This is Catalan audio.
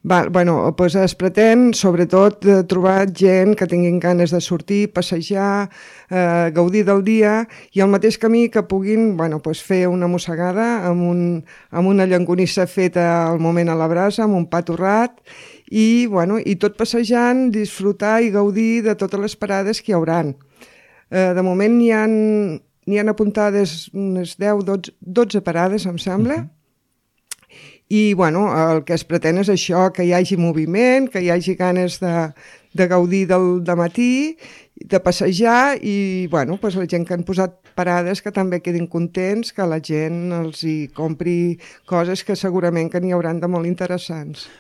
Doncs es pretén, sobretot, trobar gent que tinguin ganes de sortir, passejar, gaudir del dia i al mateix camí que puguin fer una mossegada amb una llonganissa feta al moment a la brasa, amb un pa torrat i tot passejant, disfrutar i gaudir de totes les parades que hi hauran. De moment n'hi han apuntades unes 10-12 parades, em sembla. I el que es pretén és això, que hi hagi moviment, que hi hagi ganes de gaudir del matí, de passejar i la gent que han posat parades que també quedin contents, que la gent els hi compri coses que segurament que n'hi hauran de molt interessants.